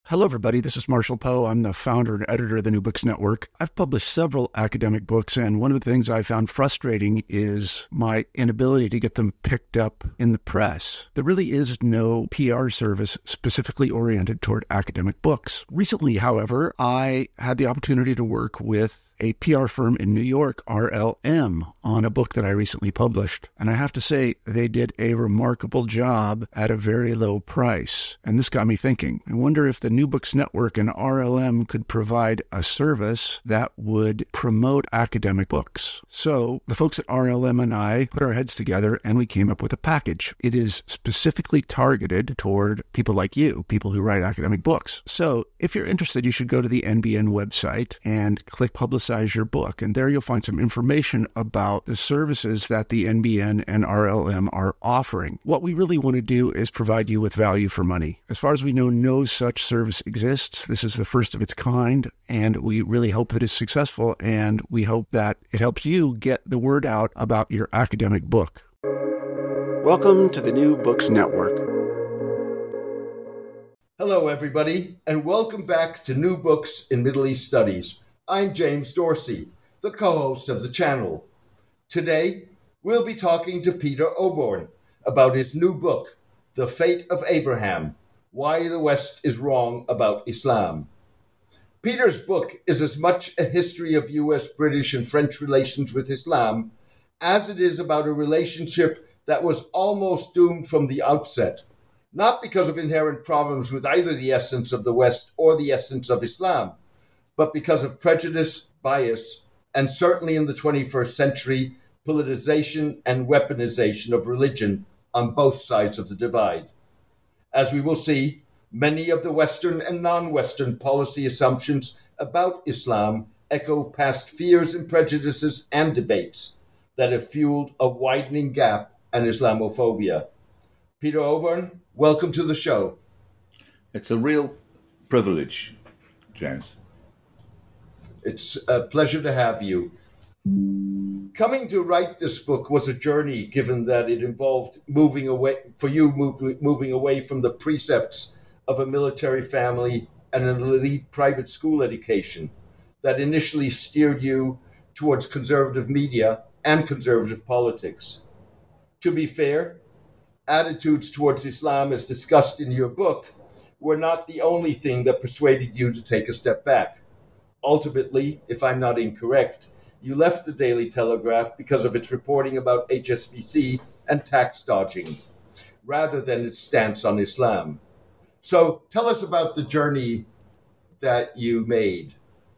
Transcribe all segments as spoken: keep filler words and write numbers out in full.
Hello, everybody. This is Marshall Poe. I'm the founder and editor of the New Books Network. I've published several academic books, and one of the things I found frustrating is my inability to get them picked up in the press. There really is no P R service specifically oriented toward academic books. Recently, however, I had the opportunity to work with a P R firm in New York, R L M, on a book that I recently published. And I have to say, they did a remarkable job at a very low price. And this got me thinking. I wonder if the New Books Network and R L M could provide a service that would promote academic books. So the folks at R L M and I put our heads together and we came up with a package. It is specifically targeted toward people like you, people who write academic books. So if you're interested, you should go to the N B N website and click Publicize your book. And there you'll find some information about the services that the N B N and R L M are offering. What we really want to do is provide you with value for money. As far as we know, no such service exists. This is the first of its kind, and we really hope that it's successful, and we hope that it helps you get the word out about your academic book. Welcome to the New Books Network. Hello, everybody, and welcome back to New Books in Middle East Studies. I'm James Dorsey, the co-host of the channel. Today, we'll be talking to Peter Oborn about his new book, The Fate of Abraham: Why the West is Wrong About Islam. Peter's book is as much a history of U S, British, and French relations with Islam as it is about a relationship that was almost doomed from the outset, not because of inherent problems with either the essence of the West or the essence of Islam, but because of prejudice, bias, and certainly in the twenty-first century, politicization and weaponization of religion on both sides of the divide. As we will see, many of the Western and non-Western policy assumptions about Islam echo past fears and prejudices and debates that have fueled a widening gap and Islamophobia. Peter Oborn, welcome to the show. It's a real privilege, James. It's a pleasure to have you. Coming to write this book was a journey, given that it involved moving away, for you, move, moving away from the precepts of a military family and an elite private school education that initially steered you towards conservative media and conservative politics. To be fair, attitudes towards Islam, as discussed in your book, were not the only thing that persuaded you to take a step back. Ultimately, if I'm not incorrect, you left the Daily Telegraph because of its reporting about H S B C and tax dodging, rather than its stance on Islam. So tell us about the journey that you made.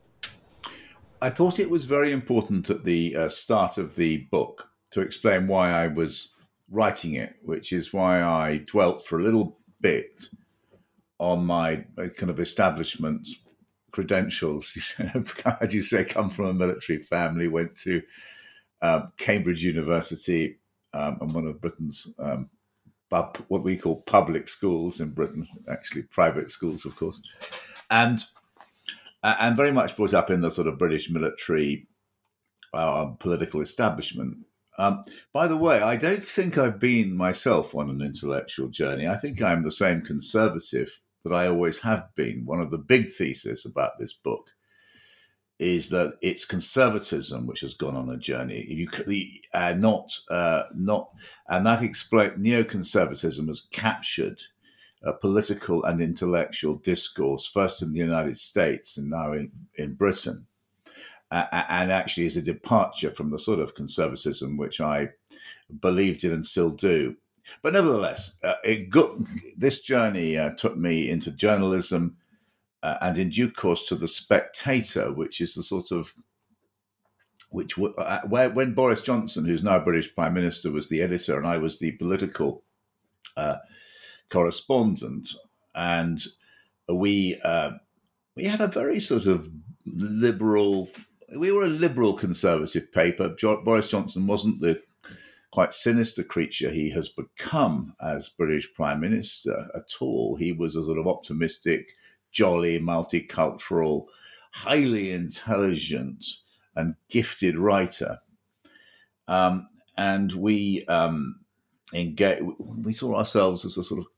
I thought it was very important at the uh, start of the book to explain why I was writing it, which is why I dwelt for a little bit on my uh, kind of establishment credentials. As you say, come from a military family, went to um, Cambridge University um, and one of Britain's um, pub, what we call public schools in Britain, actually private schools, of course, and and very much brought up in the sort of British military uh, political establishment. Um, by the way, I don't think I've been myself on an intellectual journey. I think I'm the same conservative that I always have been. One of the big theses about this book is that it's conservatism which has gone on a journey. You uh, not uh, not, and that explains neoconservatism has captured a political and intellectual discourse, first in the United States and now in, in Britain, uh, and actually is a departure from the sort of conservatism which I believed in and still do. But nevertheless, uh, it got, this journey uh, took me into journalism uh, and in due course to The Spectator, which is the sort of, which uh, where when Boris Johnson, who's now British Prime Minister, was the editor and I was the political uh, correspondent, and we uh, we had a very sort of liberal, we were a liberal conservative paper. Jo- Boris Johnson wasn't the quite sinister creature he has become as British Prime Minister at all. He was a sort of optimistic, jolly, multicultural, highly intelligent and gifted writer. Um, and we um, engage, we saw ourselves as a sort of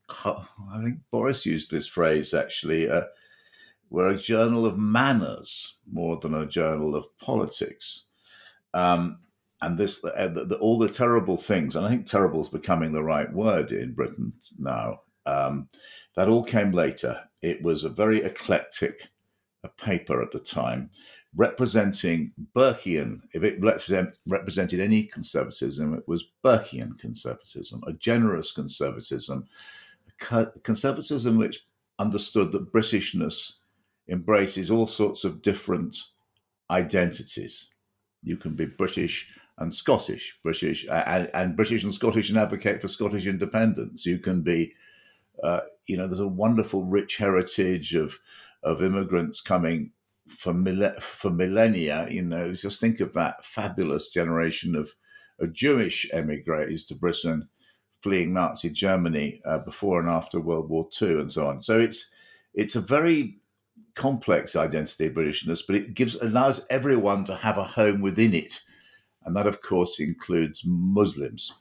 I think Boris used this phrase actually, uh, we're a journal of manners more than a journal of politics. Um, and this, uh, the, the, all the terrible things, and I think terrible is becoming the right word in Britain now, um, that all came later. It was a very eclectic a paper at the time, representing Burkean. If it represent, represented any conservatism, it was Burkean conservatism, a generous conservatism, a conservatism which understood that Britishness embraces all sorts of different identities. You can be British and Scottish, British and, and British and Scottish and advocate for Scottish independence. You can be, uh, you know, there's a wonderful rich heritage of of immigrants coming for, mille- for millennia. You know, just think of that fabulous generation of, of Jewish emigres to Britain, fleeing Nazi Germany uh, before and after World War Two, and so on. So it's it's a very complex identity of Britishness, but it gives allows everyone to have a home within it, and that, of course, includes Muslims.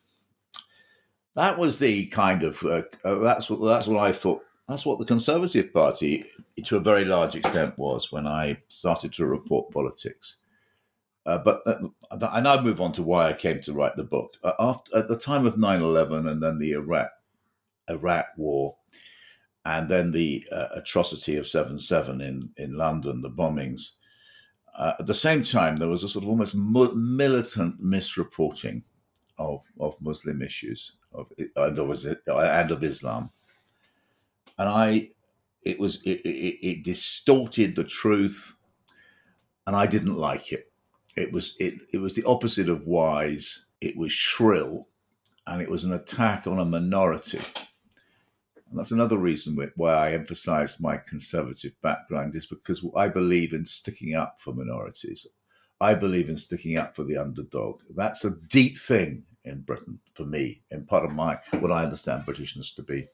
That was the kind of uh, uh, that's what that's what I thought. That's what the Conservative Party, to a very large extent, was when I started to report politics. Uh, but uh, I now move on to why I came to write the book. Uh, after at the time of nine eleven, and then the Iraq Iraq War, and then the uh, atrocity of seven seven in in London, the bombings. Uh, at the same time, there was a sort of almost mu- militant misreporting of of Muslim issues of and of, and of Islam. And I, it was, it, it, it distorted the truth, and I didn't like it. It was, it, it was the opposite of wise. It was shrill, and it was an attack on a minority. And that's another reason why I emphasize my conservative background, is because I believe in sticking up for minorities. I believe in sticking up for the underdog. That's a deep thing in Britain for me, and part of my what I understand Britishness to be.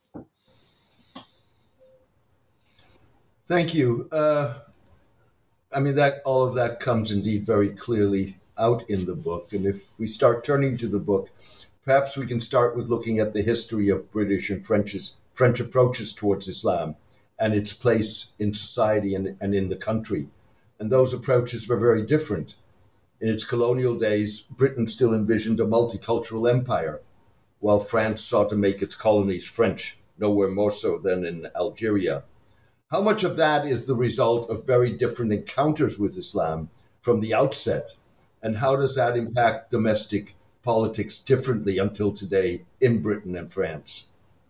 Thank you. Uh, I mean, that all of that comes indeed very clearly out in the book. And if we start turning to the book, perhaps we can start with looking at the history of British and French's, French approaches towards Islam and its place in society and, and in the country. And those approaches were very different. In its colonial days, Britain still envisioned a multicultural empire, while France sought to make its colonies French, nowhere more so than in Algeria. How much of that is the result of very different encounters with Islam from the outset? And how does that impact domestic politics differently until today in Britain and France?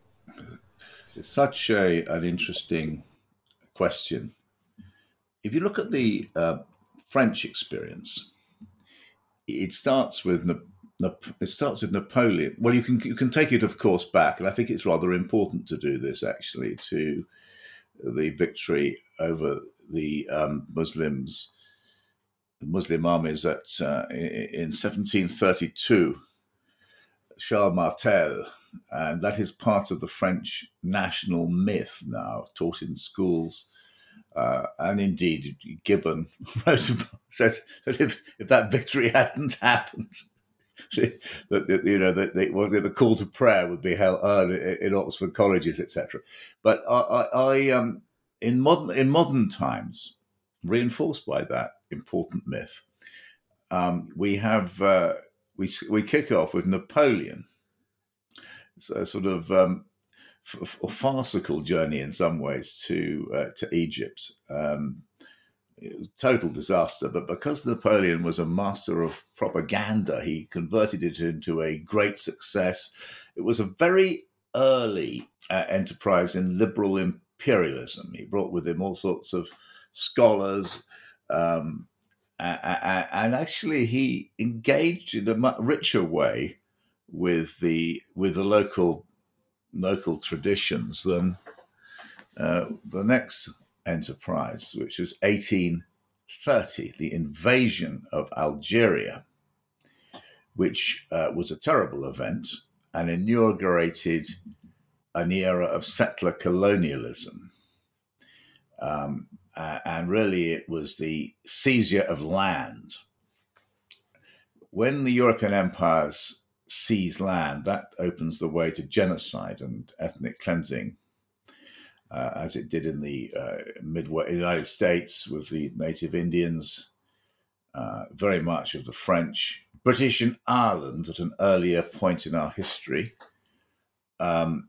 It's such a, an interesting question. If you look at the uh, French experience, it starts with it starts with Napoleon. Well, you can you can take it, of course, back, and I think it's rather important to do this actually, to the victory over the um, Muslims, the Muslim armies at uh, in seventeen thirty-two, Charles Martel, and that is part of the French national myth now, taught in schools. Uh, and indeed, Gibbon wrote about, says that if, if that victory hadn't happened, that you know that the, was it the call to prayer would be held uh, in Oxford colleges, et cetera. But I, I, I um, in modern in modern times, reinforced by that important myth, um, we have uh, we we kick off with Napoleon. It's a sort of um, f- a farcical journey in some ways to uh, to Egypt. Um, It was a total disaster, but because Napoleon was a master of propaganda, he converted it into a great success. It was a very early uh, enterprise in liberal imperialism. He brought with him all sorts of scholars, um, and actually he engaged in a much richer way with the with the local local traditions than uh, the next enterprise, which was eighteen thirty, the invasion of Algeria, which uh, was a terrible event and inaugurated an era of settler colonialism. Um, uh, and really it was the seizure of land. When the European empires seize land, that opens the way to genocide and ethnic cleansing, uh, as it did in the uh, Midwest, United States with the native Indians, uh, very much of the French, British in Ireland at an earlier point in our history. Um,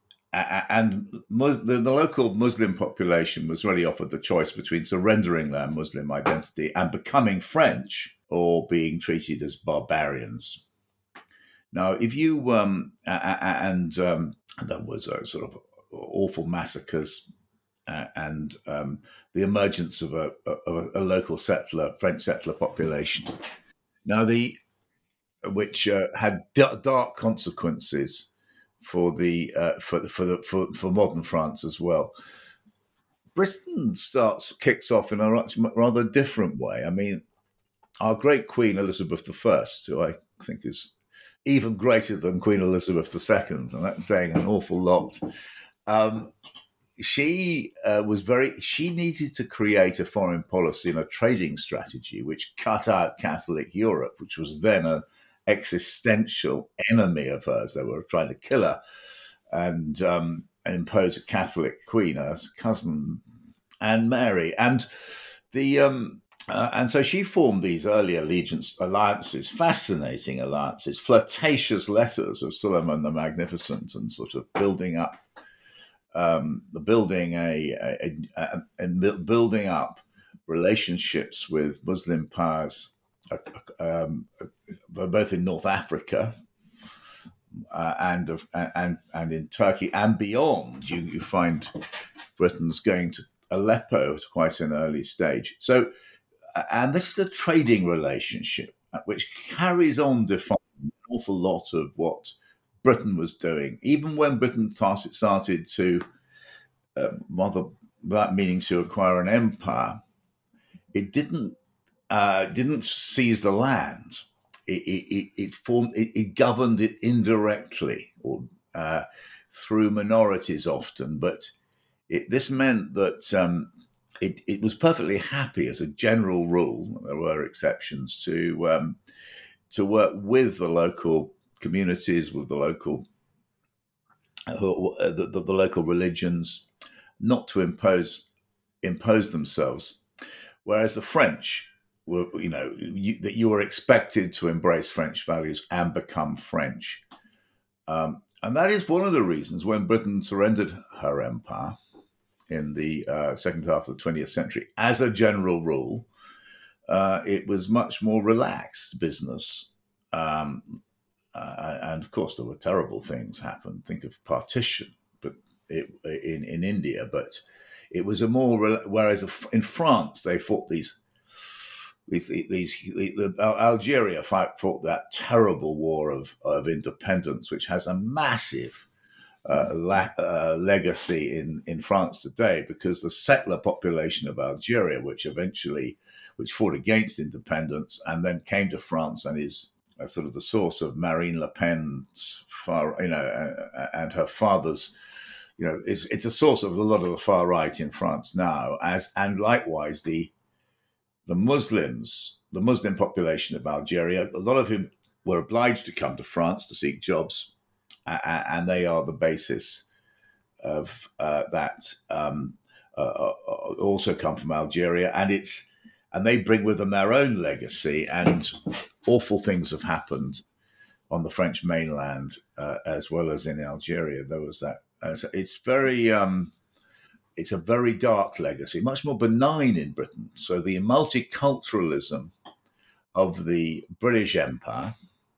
and Mus- the, the local Muslim population was really offered the choice between surrendering their Muslim identity and becoming French, or being treated as barbarians. Now, if you, um, and um, there was a sort of awful massacres uh, and um, the emergence of a, of a local settler, French settler population. Now, the which uh, had d- dark consequences for the uh, for for the for, for modern France as well. Britain starts kicks off in a rather different way. I mean, our great Queen Elizabeth the First, who I think is even greater than Queen Elizabeth the Second, and that's saying an awful lot. Um, she uh, was very. She needed to create a foreign policy and a trading strategy which cut out Catholic Europe, which was then an existential enemy of hers. They were trying to kill her and, um, and impose a Catholic queen, her cousin Anne Mary, and the. Um, Uh, and so she formed these early allegiance alliances, fascinating alliances, flirtatious letters of Suleiman the Magnificent, and sort of building up, um, building a, a, a, a building up relationships with Muslim powers, uh, um, both in North Africa uh, and of, and and in Turkey and beyond. You you find Britain's going to Aleppo at quite an early stage. So. And this is a trading relationship which carries on defining an awful lot of what Britain was doing. Even when Britain started, started to, uh, rather without meaning to acquire an empire, it didn't uh, didn't seize the land. It it, it formed it, it governed it indirectly or uh, through minorities often, but it, this meant that. Um, It, it was perfectly happy as a general rule, there were exceptions, to um, to work with the local communities, with the local uh, the, the, the local religions, not to impose impose themselves. Whereas the French were, you know, you, that you were expected to embrace French values and become French, um, and that is one of the reasons when Britain surrendered her empire in the uh, second half of the twentieth century, as a general rule, uh, it was much more relaxed business. Um, uh, and of course, there were terrible things happen. Think of partition, but it, in in India. But it was a more whereas in France they fought these these these the, the, Algeria fought, fought that terrible war of of independence, which has a massive Uh, la- uh, legacy in, in France today, because the settler population of Algeria, which eventually, which fought against independence and then came to France and is uh, sort of the source of Marine Le Pen's far, you know, uh, and her father's, you know, it's, it's a source of a lot of the far right in France now, as and likewise the the Muslims, the Muslim population of Algeria, a lot of whom were obliged to come to France to seek jobs. And they are the basis of uh, that. Um, uh, also come from Algeria, and it's and they bring with them their own legacy. And awful things have happened on the French mainland uh, as well as in Algeria. There was that. Uh, so it's very, um, it's a very dark legacy, much more benign in Britain. So the multiculturalism of the British Empire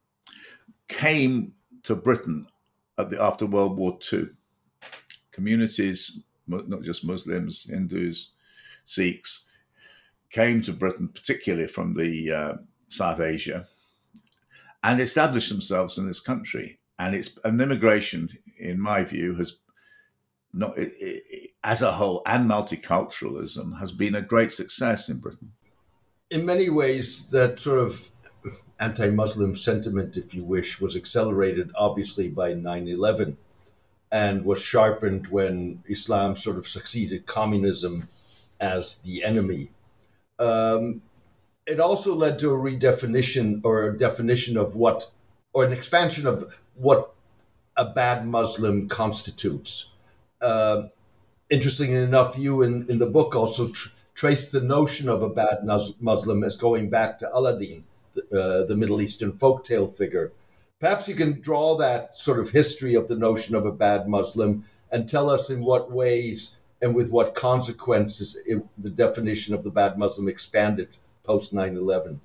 came to Britain At the, after World War Two. Communities, not just Muslims, Hindus, Sikhs, came to Britain, particularly from the uh, South Asia, and established themselves in this country. And it's an immigration, in my view, has not, it, it, as a whole, and multiculturalism has been a great success in Britain. In many ways, that sort of anti-Muslim sentiment, if you wish, was accelerated, obviously, by nine eleven and was sharpened when Islam sort of succeeded communism as the enemy. Um, it also led to a redefinition or a definition of what or an expansion of what a bad Muslim constitutes. Uh, interestingly enough, you in, in the book also tr- trace the notion of a bad Muslim as going back to Aladdin, uh, the Middle Eastern folktale figure. Perhaps you can draw that sort of history of the notion of a bad Muslim and tell us in what ways and with what consequences it, the definition of the bad Muslim expanded post nine eleven.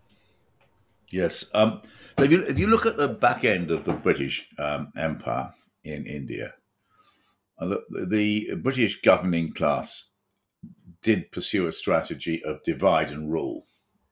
Yes. Um, so if you, if you look at the back end of the British um, Empire in India, uh, the, the British governing class did pursue a strategy of divide and rule.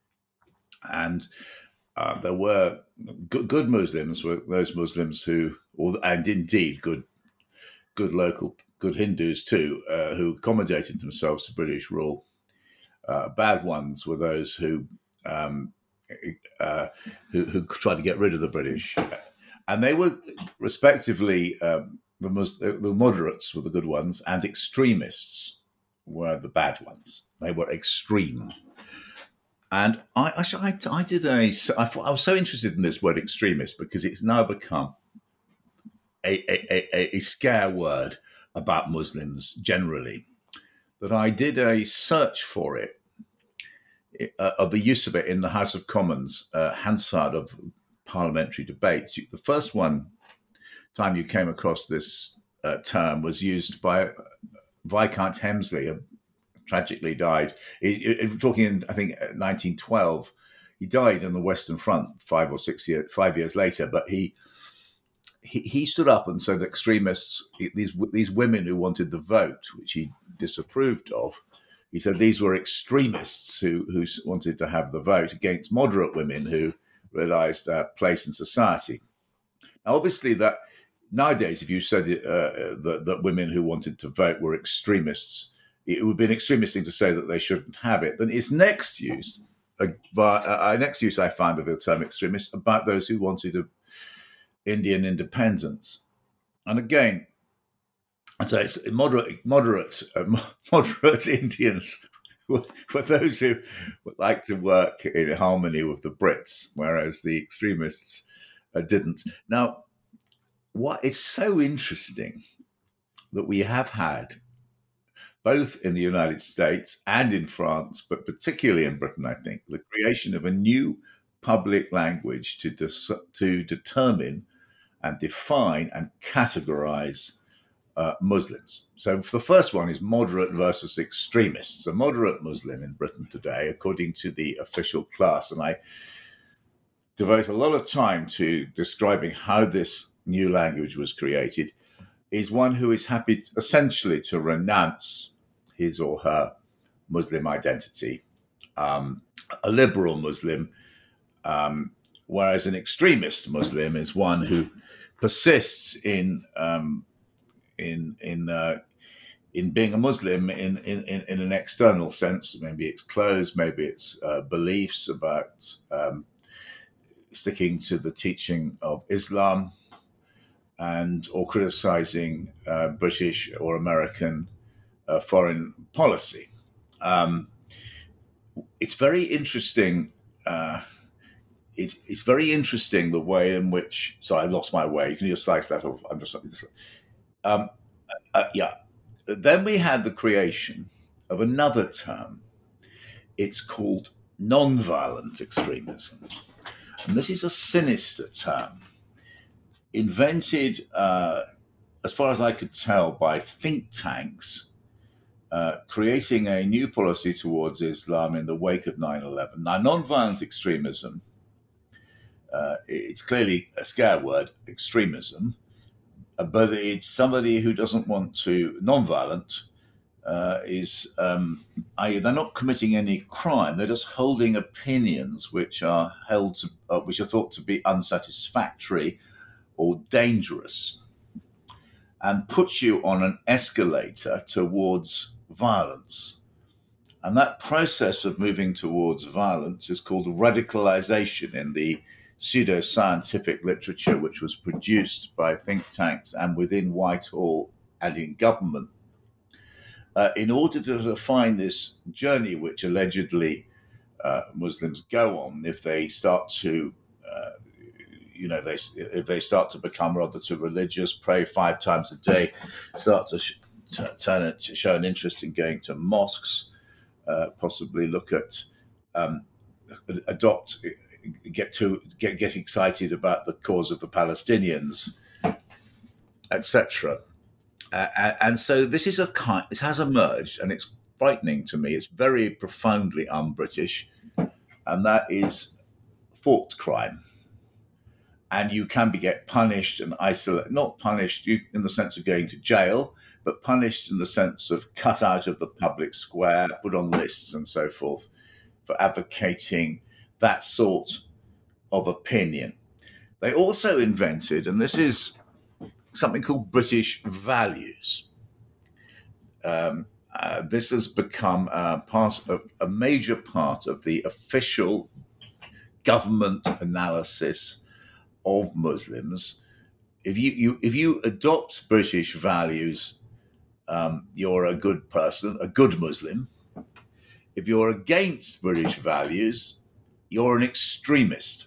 And uh, there were good, good Muslims, were those Muslims who, or, and indeed good good local, good Hindus too, uh, who accommodated themselves to British rule. Uh, bad ones were those who, um, uh, who who tried to get rid of the British, and they were respectively um, the Mus- the moderates were the good ones, and extremists were the bad ones. They were extreme, and I actually I, I did a I, I was so interested in this word extremist because it's now become a a, a, a scare word about Muslims generally. That I did a search for it, uh, of the use of it in the House of Commons, uh, Hansard of parliamentary debates. The first one time you came across this uh, term was used by Viscount Hemsley, who tragically died. It, it, talking in, I think, nineteen twelve. He died on the Western Front five or six years, five years later, but he He, he stood up and said extremists, these these women who wanted the vote, which he disapproved of, he said these were extremists who, who wanted to have the vote against moderate women who realised their place in society. Now, obviously, that nowadays, if you said uh, that, that women who wanted to vote were extremists, it would be an extremist thing to say that they shouldn't have it. Then it's next used, uh, uh, next use I found of the term extremist about those who wanted a Indian independence. And again, I'd say it's moderate, moderate, uh, moderate Indians were, were those who would like to work in harmony with the Brits, whereas the extremists uh, didn't. Now, what is so interesting that we have had, both in the United States and in France, but particularly in Britain, I think, the creation of a new public language to dis- to determine and define and categorize uh, Muslims. So the first one is moderate versus extremists. A moderate Muslim in Britain today, according to the official class, and I devote a lot of time to describing how this new language was created, is one who is happy to, essentially to renounce his or her Muslim identity, um, a liberal Muslim, um, whereas an extremist Muslim is one who persists in um, in in uh, in being a Muslim in, in, in an external sense. Maybe it's clothes, maybe it's uh, beliefs about um, sticking to the teaching of Islam, and or criticizing uh, British or American uh, foreign policy. Um, it's very interesting. Uh, It's it's very interesting the way in which. Sorry, I lost my way. You can just slice that off. I'm just. just um, uh, yeah. Then we had the creation of another term. It's called non-violent extremism, and this is a sinister term, invented, uh, as far as I could tell, by think tanks, uh, creating a new policy towards Islam in the wake of nine eleven. Now, non-violent extremism. Uh, it's clearly a scare word, extremism, uh, but it's somebody who doesn't want to, non-violent, uh, is, um, that is, they're not committing any crime, they're just holding opinions which are held to, uh, which are thought to be unsatisfactory or dangerous, and put you on an escalator towards violence. And that process of moving towards violence is called radicalization in the pseudo-scientific literature, which was produced by think tanks and within Whitehall and in government, uh, in order to define this journey which allegedly uh, Muslims go on if they start to uh, you know, they if they start to become rather too religious, pray five times a day, start to sh- t- turn it, show an interest in going to mosques, uh, possibly look at um, adopt, get to get get excited about the cause of the Palestinians, et cetera. Uh, and so this is a kind. This has emerged, and it's frightening to me. It's very profoundly un-British, and that is thought crime. And you can be get punished and isolated, not punished in the sense of going to jail, but punished in the sense of cut out of the public square, put on lists and so forth for advocating that sort of opinion. They also invented, and this is something called British values. Um, uh, this has become uh, part of, a major part of the official government analysis of Muslims. If you, you if you adopt British values, um, you're a good person, a good Muslim. If you're against British values, you're an extremist.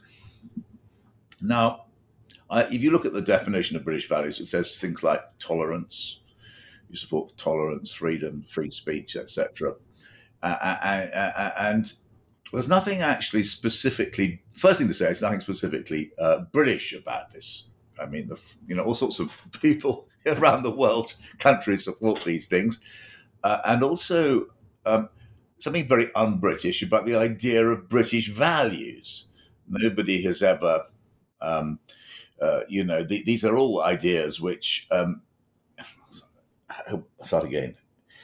Now, uh, if you look at the definition of British values, it says things like tolerance. You support tolerance, freedom, free speech, et cetera. Uh, and, and there's nothing actually specifically. First thing to say, there's nothing specifically uh, British about this. I mean, the, you know, all sorts of people around the world, countries support these things, uh, and also um, something very un-British about the idea of British values. Nobody has ever, um, uh, you know, the, these are all ideas which. Um, I'll start again.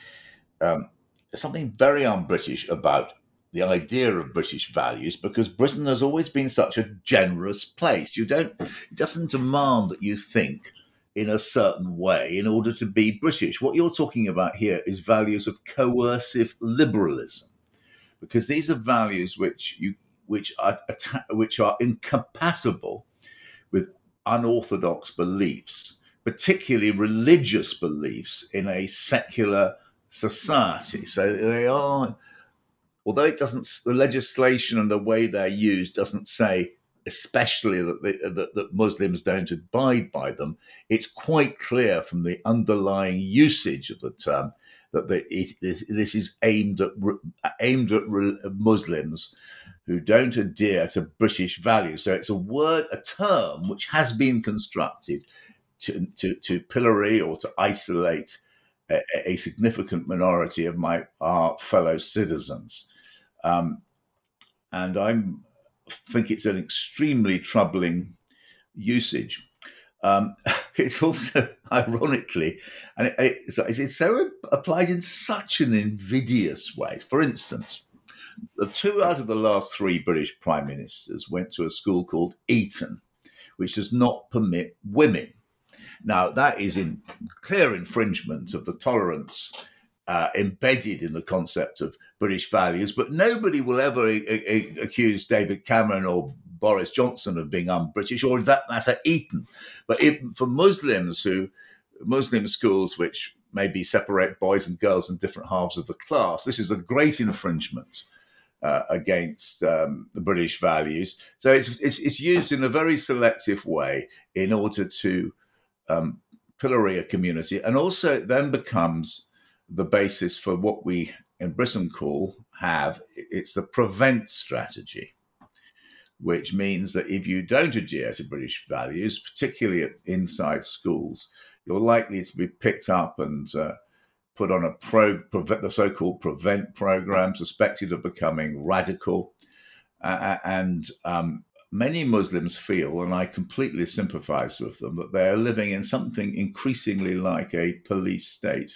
Um, there's something very un-British about the idea of British values, because Britain has always been such a generous place. You don't, it doesn't demand that you think in a certain way in order to be British. What you're talking about here is values of coercive liberalism, because these are values which you, which are, which are incompatible with unorthodox beliefs, particularly religious beliefs in a secular society. So they are. Although it doesn't, the legislation and the way they're used doesn't say especially that, they, that, that Muslims don't abide by them, it's quite clear from the underlying usage of the term that the, it, this, this is aimed at aimed at Muslims who don't adhere to British values. So it's a word, a term which has been constructed to to, to pillory or to isolate a, a significant minority of my our fellow citizens. Um, and I think it's an extremely troubling usage. Um, it's also, ironically, and it, it's, it's so applied in such an invidious way. For instance, the two out of the last three British prime ministers went to a school called Eton, which does not permit women. Now, that is in clear infringement of the tolerance Uh, embedded in the concept of British values, but nobody will ever a- a- accuse David Cameron or Boris Johnson of being un-British, or that matter Eton. But if, for Muslims who, Muslim schools which maybe separate boys and girls in different halves of the class, this is a great infringement uh, against um, the British values. So it's, it's it's used in a very selective way in order to um, pillory a community, and also it then becomes the basis for what we in Britain call have, it's the prevent strategy, which means that if you don't adhere to British values, particularly at inside schools, you're likely to be picked up and uh, put on a pro, prevent, the so-called prevent program, suspected of becoming radical. Uh, and um, many Muslims feel, and I completely sympathize with them, that they are living in something increasingly like a police state.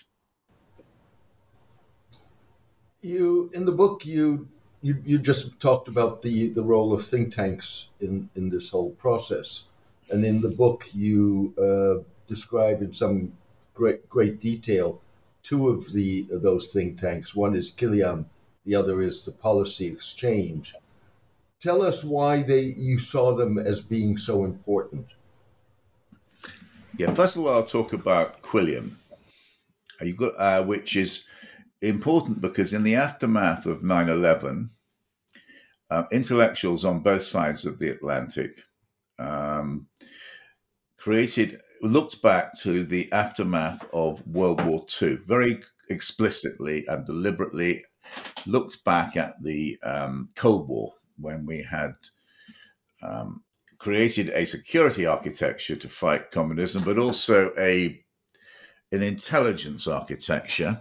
You, in the book, you you, you just talked about the, the role of think tanks in, in this whole process. And in the book, you uh, describe in some great great detail two of the of those think tanks. One is Kiliam, the other is the Policy Exchange. Tell us why they you saw them as being so important. Yeah, first of all, I'll talk about Quilliam, you got, uh, which is important because in the aftermath of nine eleven, uh, intellectuals on both sides of the Atlantic um, created, looked back to the aftermath of World War Two, very explicitly and deliberately looked back at the um, Cold War, when we had um, created a security architecture to fight communism, but also a an intelligence architecture.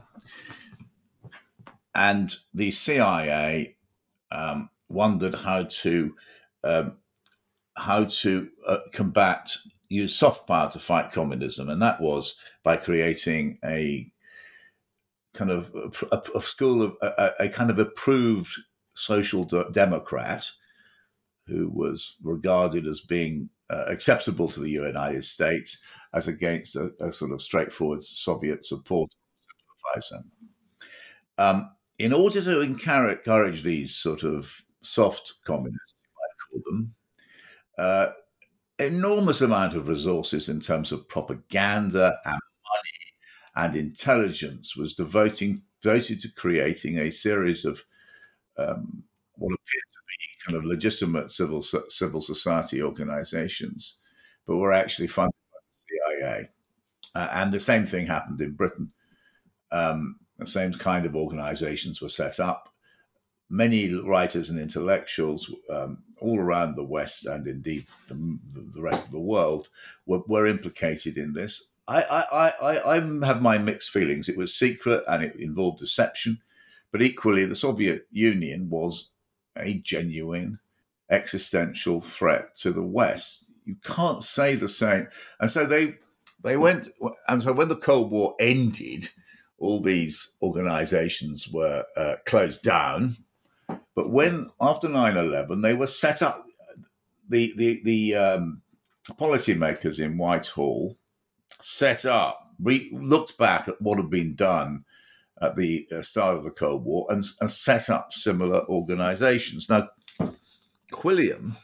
And the C I A um, wondered how to um, how to uh, combat, use soft power to fight communism, and that was by creating a kind of a, a school of a, a kind of approved social de- democrat who was regarded as being uh, acceptable to the United States, as against a, a sort of straightforward Soviet support sympathizer. Um, in order to encourage, encourage these sort of soft communists, you might call them, uh, enormous amount of resources in terms of propaganda and money and intelligence was devoting, devoted to creating a series of um, what appeared to be kind of legitimate civil civil society organizations, but were actually funded by the C I A. Uh, and the same thing happened in Britain. Um, the same kind of organizations were set up. Many writers and intellectuals um, all around the West, and indeed the, the rest of the world, were, were implicated in this. I, I, I, I have my mixed feelings. It was secret and it involved deception, but equally the Soviet Union was a genuine existential threat to the West. You can't say the same. And so they they went, and so when the Cold War ended, all these organizations were uh, closed down. But when, after nine eleven, they were set up, the the the um, policymakers in Whitehall set up, re- looked back at what had been done at the start of the Cold War and, and set up similar organizations. Now, Quilliam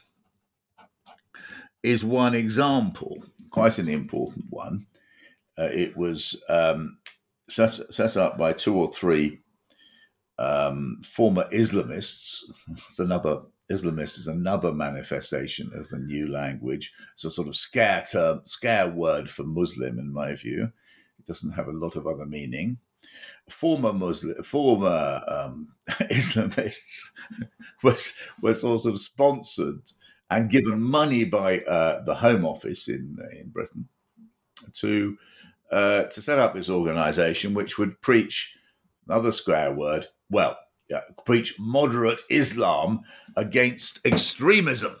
is one example, quite an important one. Uh, it was um, set, set up by two or three um, former Islamists. It's another Islamist is another manifestation of the new language. It's a sort of scare term, scare word for Muslim, in my view. It doesn't have a lot of other meaning. Former Muslim, former um, Islamists was was sort of sponsored and given money by uh, the Home Office in in Britain to uh, to set up this organisation, which would preach another square word. Well, yeah, preach moderate Islam against extremism,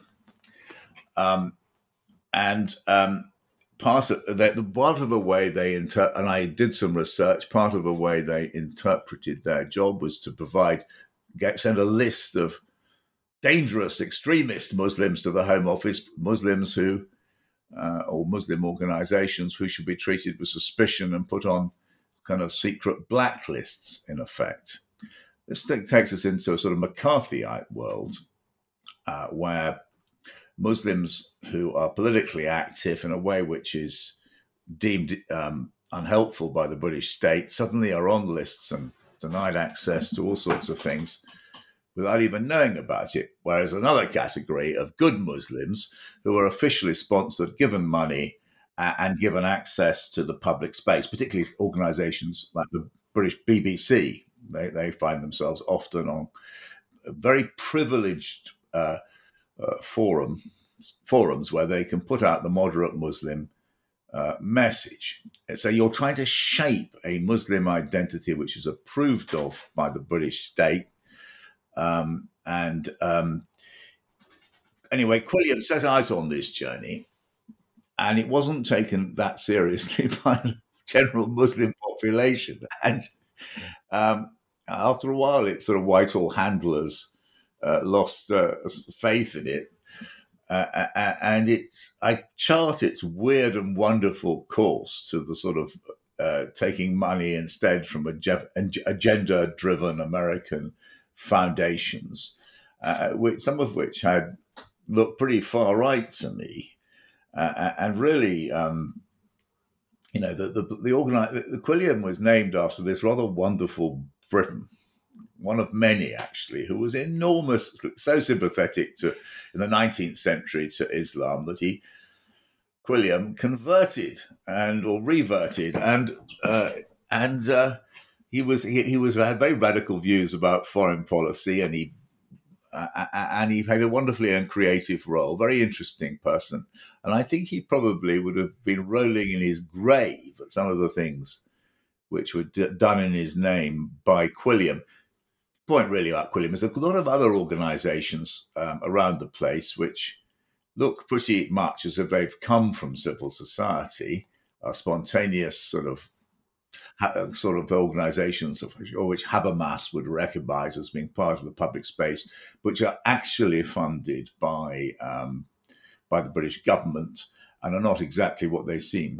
um, and. Um, Part of the, part of the way they inter- and I did some research. Part of the way they interpreted their job was to provide, get send a list of dangerous extremist Muslims to the Home Office, Muslims who, uh, or Muslim organisations who should be treated with suspicion and put on kind of secret blacklists. In effect, this takes us into a sort of McCarthyite world, uh, where Muslims who are politically active in a way which is deemed um, unhelpful by the British state suddenly are on lists and denied access to all sorts of things without even knowing about it. Whereas another category of good Muslims who are officially sponsored, given money, uh, and given access to the public space, particularly organisations like the British B B C. They, they find themselves often on very privileged uh, Uh, forum, forums where they can put out the moderate Muslim uh, message. And so you're trying to shape a Muslim identity which is approved of by the British state. Um, and um, anyway, Quilliam set out on this journey, and it wasn't taken that seriously by the general Muslim population. And um, after a while, it's sort of Whitehall handlers Uh, lost uh, faith in it, uh, and it's I chart its weird and wonderful course to the sort of uh, taking money instead from agenda-driven American foundations, uh, which some of which had looked pretty far right to me, uh, and really, um, you know, the the, the, organi- the Quilliam was named after this rather wonderful Britain. one of many actually, who was enormous, so sympathetic to in the nineteenth century to Islam that he, Quilliam, converted and or reverted, and uh, and uh, he was he, he was had very radical views about foreign policy, and he uh, and he played a wonderfully and creative role. Very interesting person, and I think he probably would have been rolling in his grave at some of the things which were d- done in his name by Quilliam. The point really about Quilliam is there's a lot of other organisations um, around the place which look pretty much as if they've come from civil society, uh, spontaneous sort of ha- sort of organisations, of which, or which Habermas would recognise as being part of the public space, which are actually funded by um, by the British government and are not exactly what they seem.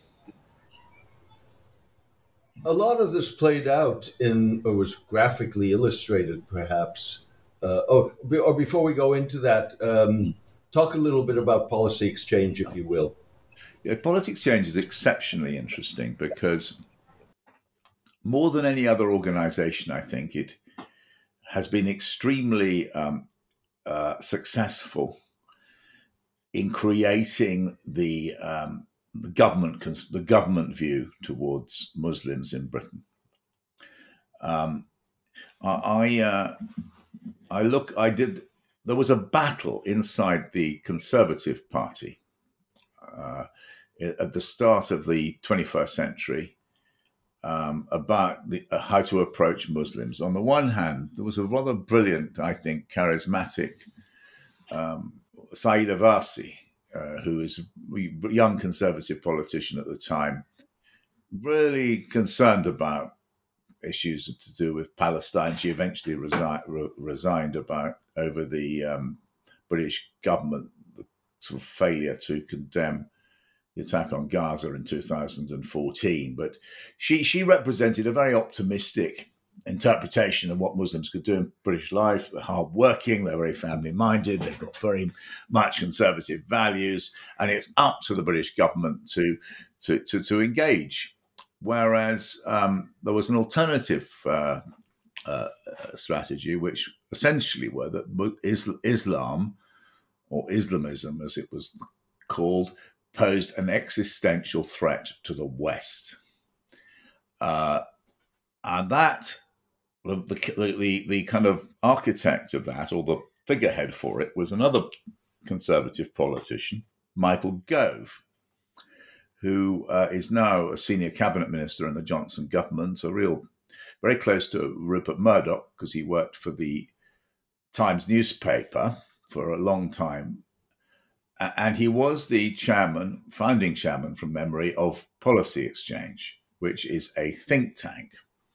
A lot of this played out in, or was graphically illustrated, perhaps. Uh, oh, or before we go into that, um, talk a little bit about Policy Exchange, if you will. Yeah, Policy Exchange is exceptionally interesting because more than any other organisation, I think it has been extremely um, uh, successful in creating the um, the government the government view towards Muslims in Britain. Um, I uh, I look I did there was a battle inside the Conservative Party uh, at the start of the twenty-first century um, about the, uh, how to approach Muslims. On the one hand, there was a rather brilliant, I think, charismatic um, Said Avasi, Uh, who is a young Conservative politician at the time, really concerned about issues to do with Palestine. She eventually resi- re- resigned about over the um, British government, the sort of failure to condemn the attack on Gaza in two thousand fourteen. But she she represented a very optimistic interpretation of what Muslims could do in British life. They're hardworking, they're very family-minded, they've got very much conservative values, and it's up to the British government to to to, to engage. Whereas um, there was an alternative uh, uh, strategy, which essentially were that Islam, or Islamism as it was called, posed an existential threat to the West. Uh, and that The, the the kind of architect of that, or the figurehead for it, was another Conservative politician, Michael Gove, who uh, is now a senior cabinet minister in the Johnson government, a real, very close to Rupert Murdoch, because he worked for the Times newspaper for a long time. And he was the chairman, founding chairman from memory, of Policy Exchange, which is a think tank.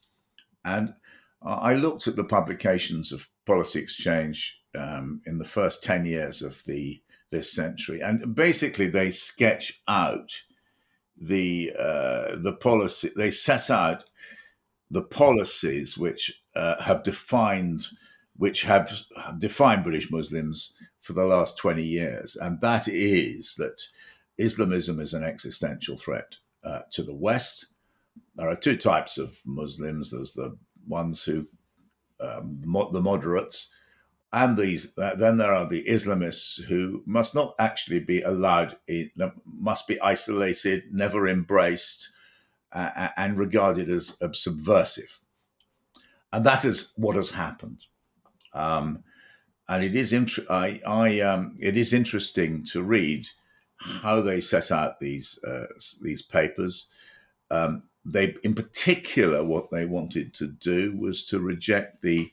And I looked at the publications of Policy Exchange um, in the first ten years of the this century, and basically they sketch out the uh, the policy. They set out the policies which uh, have defined which have defined British Muslims for the last twenty years, and that is that Islamism is an existential threat uh, to the West. There are two types of Muslims. There's the ones who, um, the moderates, and these. Uh, then there are the Islamists who must not actually be allowed, in, must be isolated, never embraced, uh, and regarded as, as subversive. And that is what has happened. Um, and it is int- I, I, um, it is interesting to read how they set out these uh, these papers. Um, They, in particular, what they wanted to do was to reject the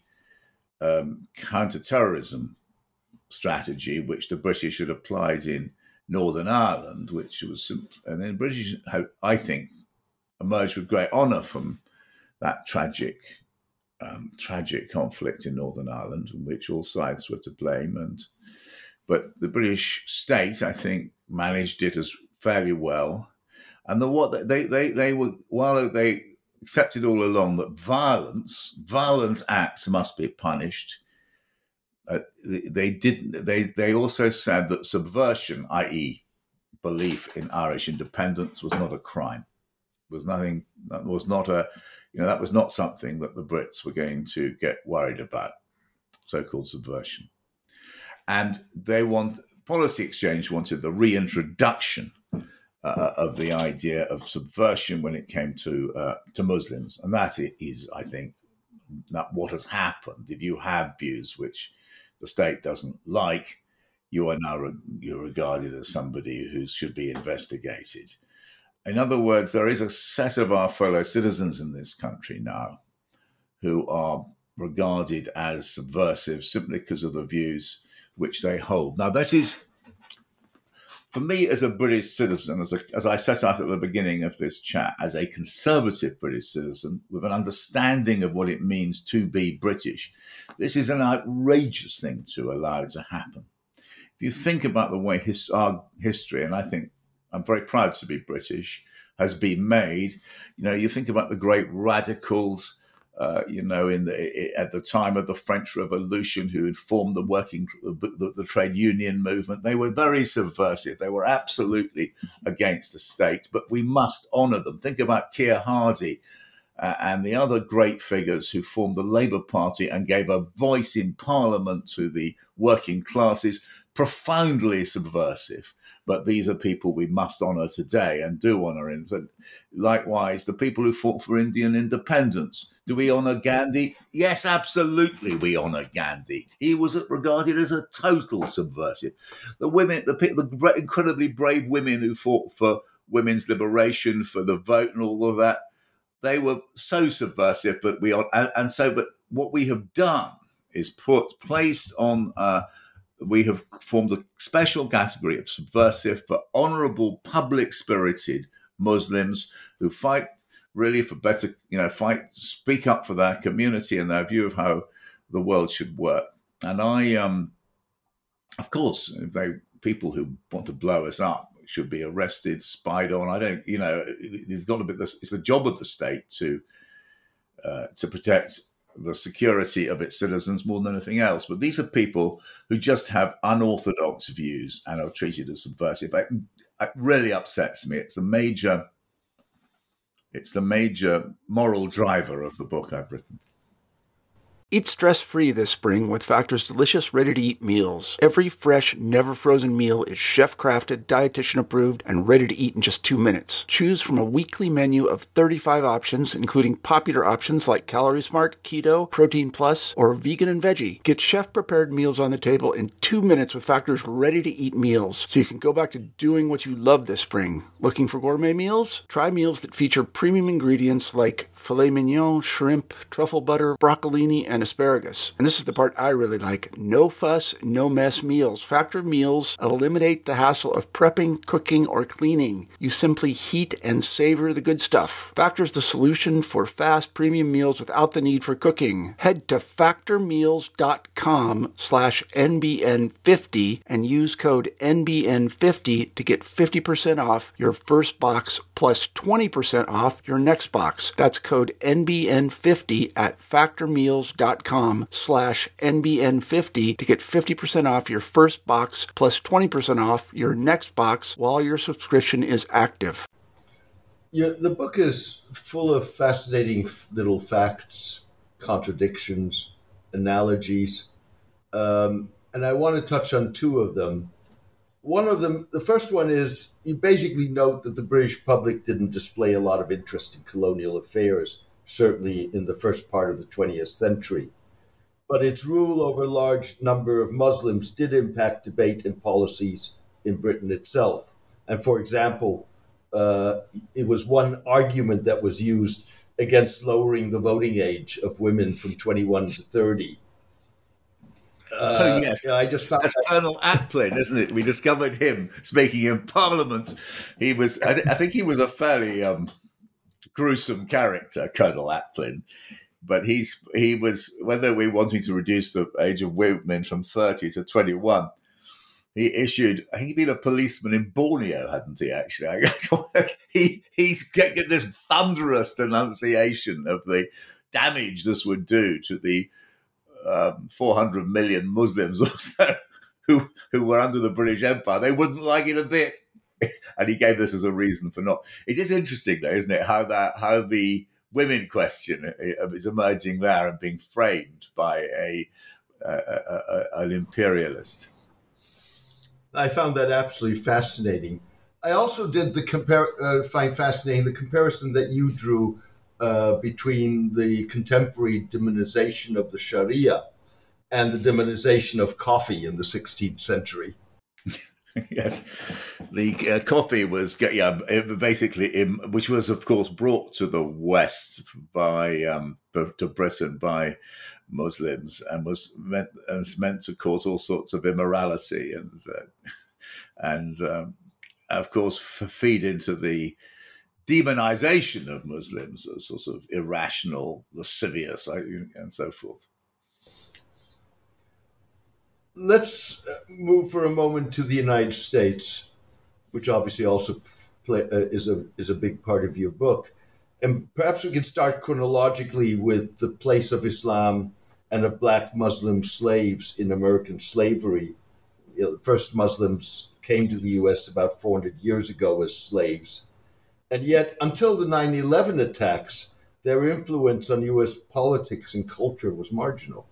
um, counter-terrorism strategy which the British had applied in Northern Ireland, which was, and then the British had, I think, emerged with great honour from that tragic, um, tragic conflict in Northern Ireland, in which all sides were to blame. And but the British state, I think, managed it as fairly well. And the what they they they were while they accepted all along that violence, violent acts must be punished. Uh, they, they didn't. They they also said that subversion, that is, belief in Irish independence, was not a crime. Was nothing. That was not a. You know, that was not something that the Brits were going to get worried about, so-called subversion. And they want, Policy Exchange wanted the reintroduction uh, of the idea of subversion when it came to uh, to Muslims. And that is, I think, that what has happened. If you have views which the state doesn't like, you are now re- you're regarded as somebody who should be investigated. In other words, there is a set of our fellow citizens in this country now who are regarded as subversive simply because of the views which they hold. Now, that is, for me as a British citizen, as, a, as I set out at the beginning of this chat, as a conservative British citizen with an understanding of what it means to be British, this is an outrageous thing to allow to happen. If you think about the way his, our history, and I think I'm very proud to be British, has been made. You know, you think about the great radicals, uh, you know, in the at the time of the French Revolution, who had formed the working, the, the trade union movement. They were very subversive. They were absolutely against the state, but we must honour them. Think about Keir Hardie uh, and the other great figures who formed the Labour Party and gave a voice in Parliament to the working classes, profoundly subversive. But these are people we must honour today and do honour. In. Likewise, the people who fought for Indian independence. Do we honour Gandhi? Yes, absolutely we honour Gandhi. He was regarded as a total subversive. The women, the, the incredibly brave women who fought for women's liberation, for the vote and all of that, they were so subversive. But we are, and, and so, but what we have done is put, placed on... Uh, we have formed a special category of subversive but honourable, public-spirited Muslims who fight really for better, you know, fight, speak up for their community and their view of how the world should work. And I, um, of course, if they people who want to blow us up should be arrested, spied on. I don't, you know, it's got to be. It's the job of the state to uh, to protect the security of its citizens more than anything else. But these are people who just have unorthodox views and are treated as subversive. It, it really upsets me. It's the major, it's the major moral driver of the book I've written. Eat stress-free this spring with Factor's delicious, ready-to-eat meals. Every fresh, never-frozen meal is chef-crafted, dietitian-approved, and ready to eat in just two minutes. Choose from a weekly menu of thirty-five options, including popular options like Calorie Smart, Keto, Protein Plus, or Vegan and Veggie. Get chef-prepared meals on the table in two minutes with Factor's ready-to-eat meals, so you can go back to doing what you love this spring. Looking for gourmet meals? Try meals that feature premium ingredients like filet mignon, shrimp, truffle butter, broccolini, and asparagus. And this is the part I really like. No fuss, no mess meals. Factor meals eliminate the hassle of prepping, cooking, or cleaning. You simply heat and savor the good stuff. Factor's the solution for fast premium meals without the need for cooking. Head to factormeals.com slash NBN50 and use code N B N fifty to get fifty percent off your first box plus twenty percent off your next box. That's code N B N fifty at factormeals.com slash NBN50 to get fifty percent off your first box plus twenty percent off your next box while your subscription is active. Yeah, the book is full of fascinating little facts, contradictions, analogies, um, and I want to touch on two of them. One of them, the first one is you basically note that the British public didn't display a lot of interest in colonial affairs, certainly in the first part of the twentieth century. But its rule over a large number of Muslims did impact debate and policies in Britain itself. And for example, uh, it was one argument that was used against lowering the voting age of women from twenty-one to thirty. Uh, oh, yes. Yeah, I just found That's that- Colonel Atplin, isn't it? We discovered him speaking in Parliament. He was, I, th- I think he was a fairly um, gruesome character, Colonel Atplin. But he's he was, whether we wanted to reduce the age of women from thirty to twenty-one, he issued, I think he'd been a policeman in Borneo, hadn't he, actually? he He's getting this thunderous denunciation of the damage this would do to the um, four hundred million Muslims or so who, who were under the British Empire. They wouldn't like it a bit. And he gave this as a reason for not. It is interesting, though, isn't it, how that how the women question is emerging there and being framed by a, a, a, a an imperialist. I found that absolutely fascinating. I also did the compare uh, find fascinating the comparison that you drew uh, between the contemporary demonization of the Sharia and the demonization of coffee in the sixteenth century. Yes, the uh, coffee was yeah basically, in, which was of course brought to the West by um, to Britain by Muslims and was meant and meant to cause all sorts of immorality and uh, and um, of course feed into the demonization of Muslims as sort of irrational, lascivious, and so forth. Let's move for a moment to the United States, which obviously also play, uh, is a is a big part of your book. And perhaps we can start chronologically with the place of Islam and of black Muslim slaves in American slavery. You know, the first Muslims came to the U S about four hundred years ago as slaves. And yet, until the nine eleven attacks, their influence on U S politics and culture was marginal.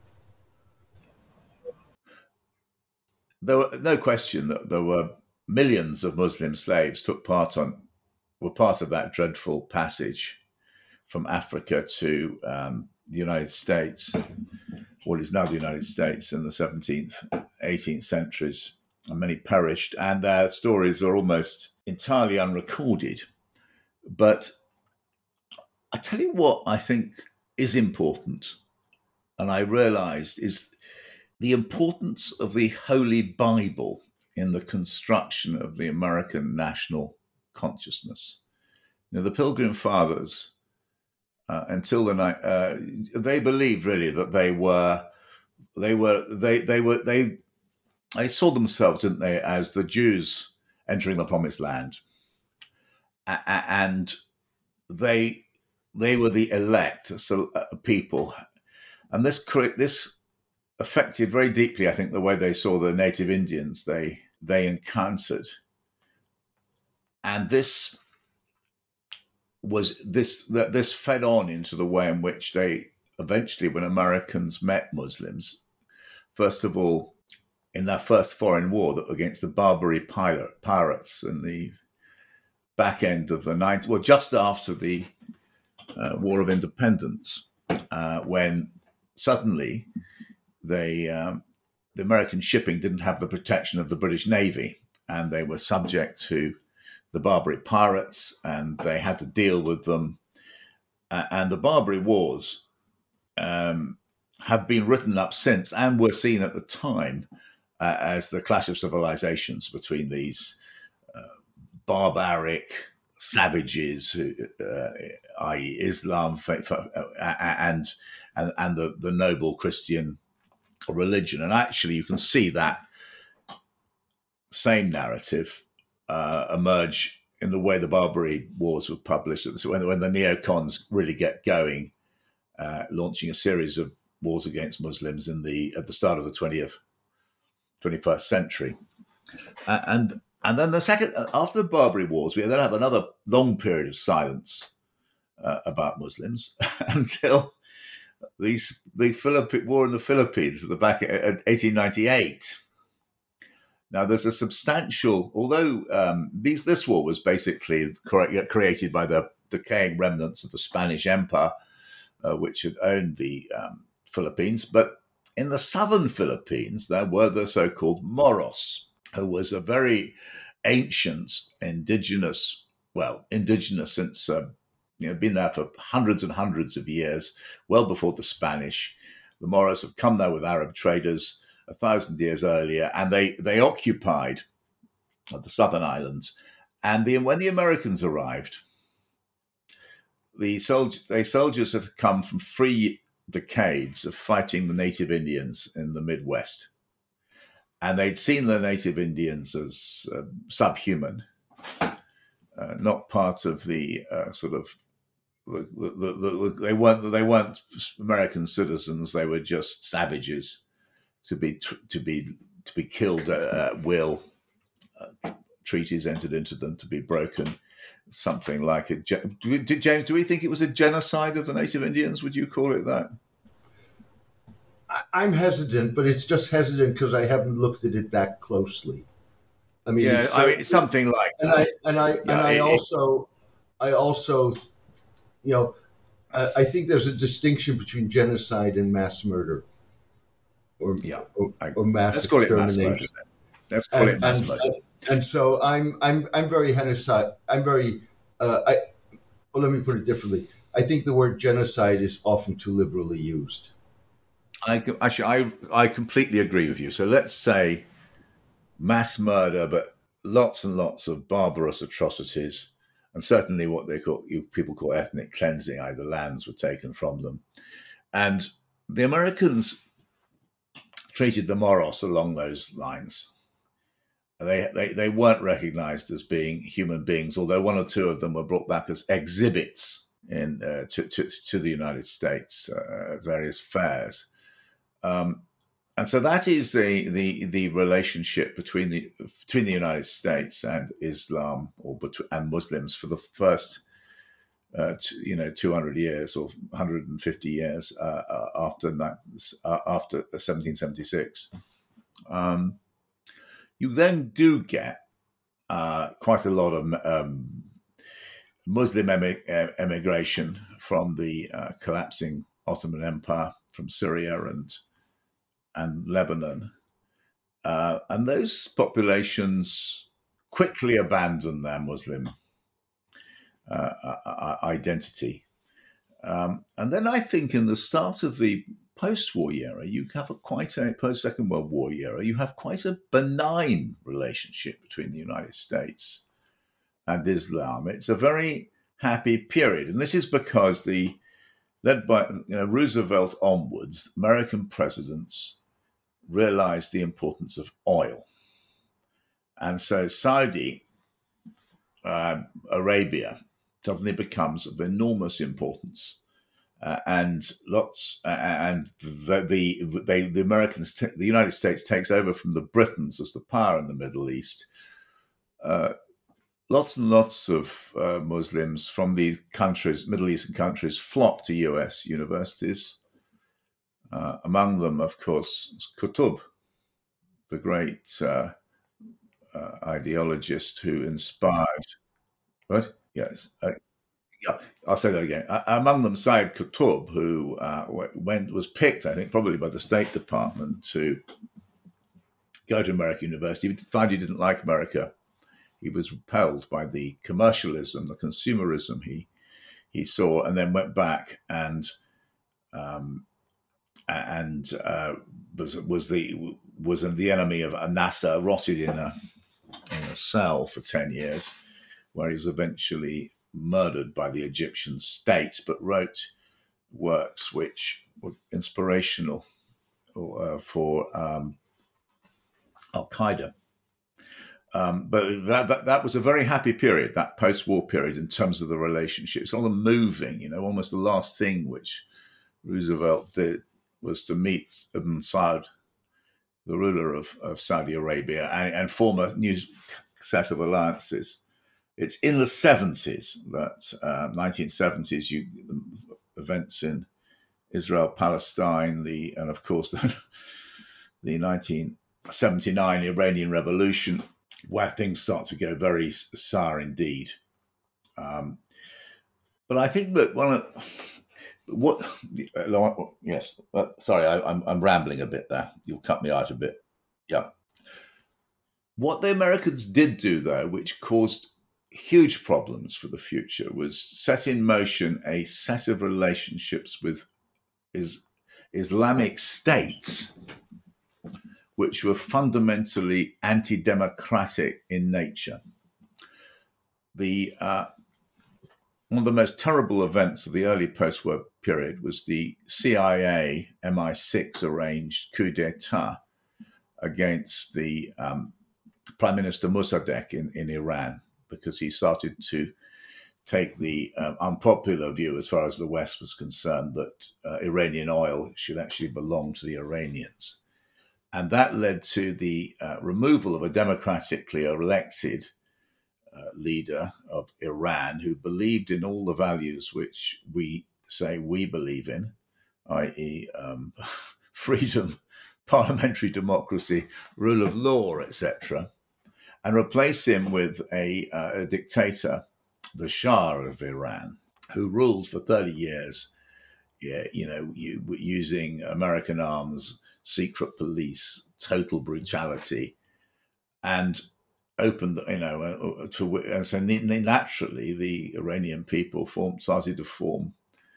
There were no question that there were millions of Muslim slaves took part on, were part of that dreadful passage from Africa to um, the United States, what is now the United States, in the seventeenth, eighteenth centuries, and many perished, and their stories are almost entirely unrecorded. But I tell you what I think is important, and I realized, is the importance of the Holy Bible in the construction of the American national consciousness. You know, the Pilgrim Fathers, uh, until the night, uh, they believed really that they were, they were, they, they were, they, they saw themselves, didn't they, as the Jews entering the Promised Land, a- and they, they were the elect, so uh, people, and this this. affected very deeply, I think, the way they saw the native Indians they they encountered. And this was this that this fed on into the way in which they eventually, when Americans met Muslims, first of all, in their first foreign war against the Barbary pirate, pirates in the back end of the nineties, well, just after the uh, War of Independence, uh, when suddenly They, um, the American shipping didn't have the protection of the British Navy, and they were subject to the Barbary pirates, and they had to deal with them. Uh, and the Barbary Wars um, have been written up since, and were seen at the time uh, as the clash of civilizations between these uh, barbaric savages, who, uh, that is, Islam, and and and the, the noble Christian religion. And actually you can see that same narrative uh, emerge in the way the Barbary Wars were published. So when, when the neocons really get going, uh, launching a series of wars against Muslims in the at the start of the twentieth, twenty-first century. Uh, and and then the second, after the Barbary Wars, we then have another long period of silence uh, about Muslims until These the Philippi, war in the Philippines at the back at eighteen ninety-eight. Now, there's a substantial, although um, these, this war was basically created by the decaying remnants of the Spanish Empire, uh, which had owned the um, Philippines. But in the southern Philippines, there were the so-called Moros, who was a very ancient indigenous, well, indigenous since uh, you know, been there for hundreds and hundreds of years, well before the Spanish. The Moros have come there with Arab traders a thousand years earlier, and they, they occupied the southern islands. And the, when the Americans arrived, the soldiers, they soldiers had come from three decades of fighting the native Indians in the Midwest. And they'd seen the native Indians as uh, subhuman, uh, not part of the uh, sort of The, the, the, the, they weren't they weren't American citizens. They were just savages to be to be to be killed at will. Uh, treaties entered into them to be broken, something like a do, do, James. Do we think it was a genocide of the native Indians? Would you call it that? I'm hesitant, but it's just hesitant because I haven't looked at it that closely. I mean, yeah, it's I mean, something like and that. I and I Yeah, and I it, also, I also, you know, I, I think there's a distinction between genocide and mass murder, or yeah, or, I, or mass let's call it mass murder. extermination. Let's call And, it mass and, murder. and, and so I'm I'm I'm very genocide. I'm very. Uh, I well, let me put it differently. I think the word genocide is often too liberally used. I actually, I I completely agree with you. So let's say mass murder, but lots and lots of barbarous atrocities, and certainly what they call you people call ethnic cleansing. Either lands were taken from them, and the Americans treated the Moros along those lines. They they they weren't recognised as being human beings, although one or two of them were brought back as exhibits in uh, to, to to the United States uh, at various fairs. Um, and so that is the, the the relationship between the between the United States and Islam or between, and Muslims for the first uh, t- you know two hundred years or one hundred fifty years uh, uh, after uh, after seventeen seventy-six. Um, you then do get uh, quite a lot of um, Muslim emi- emigration from the uh, collapsing Ottoman Empire, from Syria and and Lebanon. Uh, and those populations quickly abandon their Muslim uh, uh, identity. Um, and then I think in the start of the post-war era, you have a quite a post-Second World War era, you have quite a benign relationship between the United States and Islam. It's a very happy period. And this is because the, led by you know, Roosevelt onwards, American presidents realized the importance of oil. And so Saudi uh, Arabia suddenly becomes of enormous importance. Uh, and lots, uh, and the the, they, the Americans, t- the United States takes over from the Britons as the power in the Middle East. Uh, lots and lots of uh, Muslims from these countries, Middle Eastern countries, flock to U S universities. Uh, among them, of course, Qutb, the great uh, uh, ideologist who inspired. What? Yes. Uh, yeah, I'll say that again. Uh, among them, Syed Qutb, who uh, went was picked, I think, probably by the State Department to go to American University. He found he didn't like America. He was repelled by the commercialism, the consumerism he he saw, and then went back and um, and uh, was was the was the enemy of Nasser, rotted in a in a cell for ten years, where he was eventually murdered by the Egyptian state, but wrote works which were inspirational uh, for um, Al-Qaeda. Um, but that, that that was a very happy period, that post-war period, in terms of the relationships. All the moving, you know, almost the last thing which Roosevelt did was to meet Ibn Saud, the ruler of, of Saudi Arabia, and, and form a new set of alliances. It's in the seventies, that uh, nineteen seventies, you events in Israel, Palestine, the and of course the, the nineteen seventy-nine Iranian Revolution, where things start to go very sour indeed. Um, but I think that one of what uh, yes, uh, sorry, I, I'm I'm rambling a bit there. You'll cut me out a bit. Yeah. What the Americans did do, though, which caused huge problems for the future, was set in motion a set of relationships with is, Islamic states, which were fundamentally anti-democratic in nature. The uh, one of the most terrible events of the early post-war period was the C I A M I six arranged coup d'etat against the um, Prime Minister Mossadegh in, in Iran, because he started to take the um, unpopular view, as far as the West was concerned, that uh, Iranian oil should actually belong to the Iranians. And that led to the uh, removal of a democratically elected uh, leader of Iran who believed in all the values which we say we believe in, that is, um, freedom, parliamentary democracy, rule of law, et cetera, and replace him with a, uh, a dictator, the Shah of Iran, who ruled for thirty years, yeah, you know, you, using American arms, secret police, total brutality, and opened, you know, to, and so naturally the Iranian people formed, started to form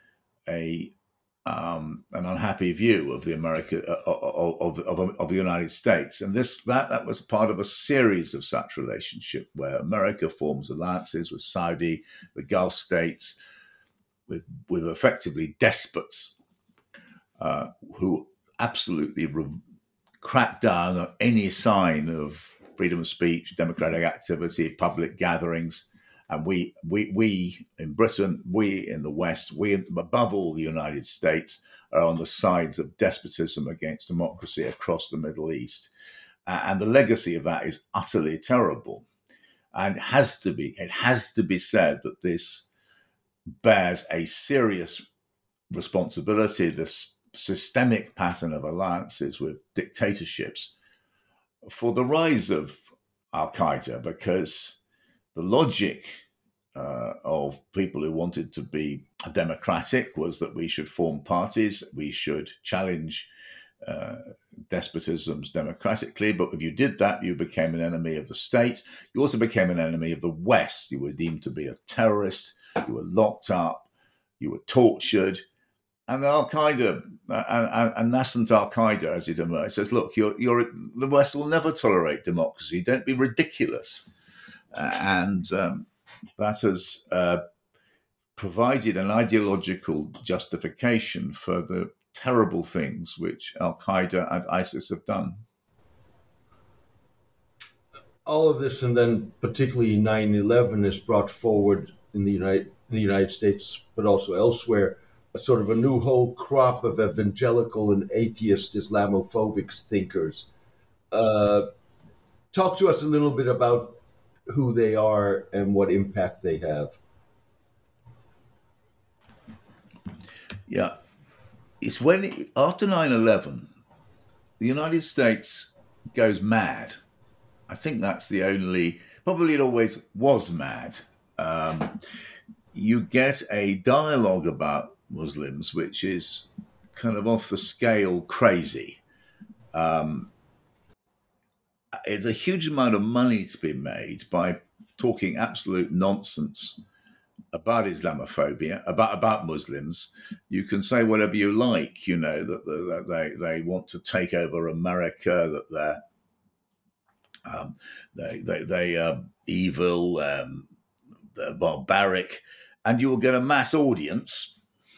a um, an unhappy view of the America of, of, of, of the United States, and this that that was part of a series of such relationship where America forms alliances with Saudi, the Gulf states, with with effectively despots uh, who absolutely re- crack down on any sign of freedom of speech, democratic activity, public gatherings. And we, we, we in Britain, we in the West, we above all the United States are on the sides of despotism against democracy across the Middle East. Uh, and the legacy of that is utterly terrible. And it has to be, it has to be said that this bears a serious responsibility, this systemic pattern of alliances with dictatorships, for the rise of Al-Qaeda, because the logic uh, of people who wanted to be democratic was that we should form parties, we should challenge uh, despotisms democratically, but if you did that, you became an enemy of the state. You also became an enemy of the West. You were deemed to be a terrorist, you were locked up, you were tortured. And Al-Qaeda, uh, and, and nascent Al-Qaeda, as it emerged, says, look, you're, you're, the West will never tolerate democracy. Don't be ridiculous. Uh, and um, that has uh, provided an ideological justification for the terrible things which Al-Qaeda and ISIS have done. All of this, and then particularly nine eleven, is brought forward in the United, in the United States, but also elsewhere, a sort of a new whole crop of evangelical and atheist Islamophobic thinkers. Uh, talk to us a little bit about who they are and what impact they have. Yeah. It's when, after nine eleven, the United States goes mad. I think that's the only, probably it always was mad. Um, you get a dialogue about Muslims, which is kind of off the scale crazy. Um, it's a huge amount of money to be made by talking absolute nonsense about Islamophobia, about about Muslims. You can say whatever you like, you know, that, that they they want to take over America, that they're um, they they they are evil, um, they're barbaric, and you will get a mass audience.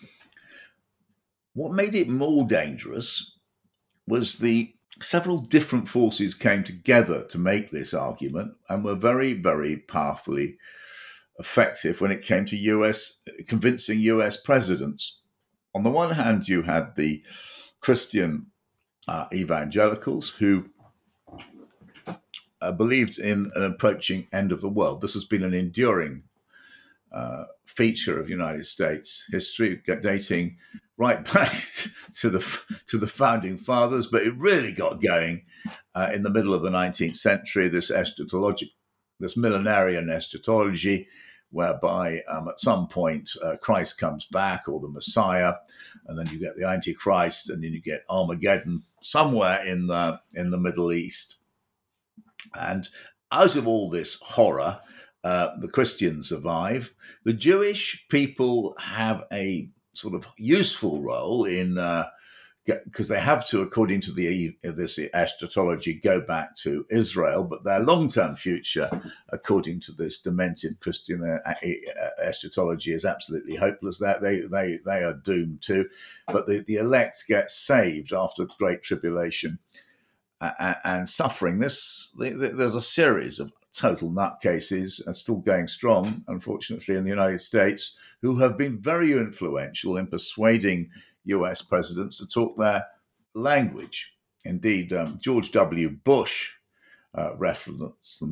What made it more dangerous was the several different forces came together to make this argument and were very, very powerfully effective when it came to U S convincing U S presidents. On the one hand, you had the Christian uh, evangelicals who uh, believed in an approaching end of the world. This has been an enduring uh, feature of United States history, dating right back to the to the founding fathers, but it really got going uh, in the middle of the nineteenth century. This eschatologic, this millenarian eschatology, whereby um, at some point uh, Christ comes back, or the Messiah, and then you get the Antichrist, and then you get Armageddon somewhere in the in the Middle East. And out of all this horror, uh, the Christians survive. The Jewish people have a sort of useful role in, because uh, they have to, according to the this eschatology, go back to Israel, but their long-term future, according to this demented Christian eschatology, is absolutely hopeless. That they they they are doomed to, but the, the elect get saved after the Great Tribulation uh, and suffering. This the, the, there's a series of total nutcases and still going strong, unfortunately, in the United States, who have been very influential in persuading U S presidents to talk their language. Indeed, um, George W. Bush uh, referenced them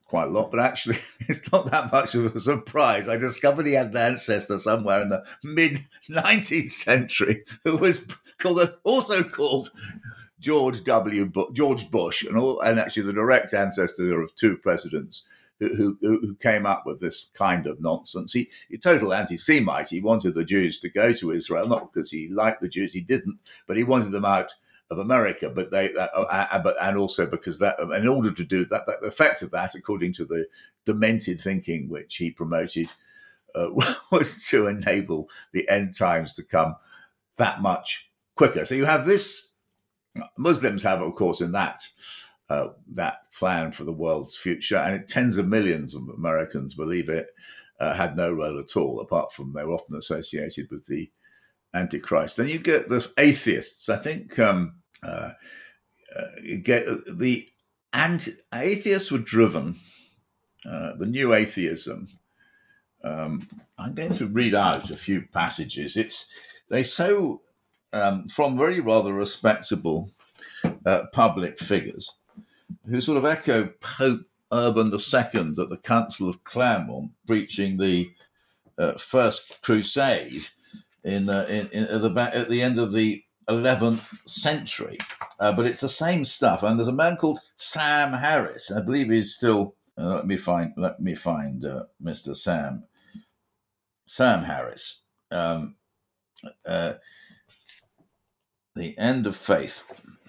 quite a lot, but actually it's not that much of a surprise. I discovered he had an ancestor somewhere in the mid nineteenth century who was called, also called George W. Bu- George Bush, and all, and actually the direct ancestor of two presidents who, who, who came up with this kind of nonsense. He, he total anti-Semite. He wanted the Jews to go to Israel, not because he liked the Jews, he didn't, but he wanted them out of America. But they, uh, uh, but and also because that, in order to do that, that, the effect of that, according to the demented thinking which he promoted, uh, was to enable the end times to come that much quicker. So you have this. Muslims have, of course, in that uh, that plan for the world's future, and it, tens of millions of Americans believe it, uh, had no role at all, apart from they were often associated with the Antichrist. Then you get the atheists. I think um, uh, uh, you get the anti- atheists were driven, uh, the new atheism. Um, I'm going to read out a few passages. It's they so. Um, from very rather respectable uh, public figures who sort of echo Pope Urban the Second at the Council of Clermont preaching the uh, First Crusade in, uh, in, in at, the back, at the end of the eleventh century. Uh, but it's the same stuff. And there's a man called Sam Harris. I believe he's still. Uh, let me find. Let me find uh, Mister Sam. Sam Harris. Um, uh, The End of Faith.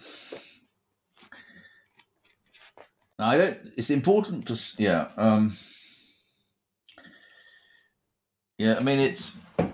Now, I don't. It's important to, yeah, um, yeah. I mean, it's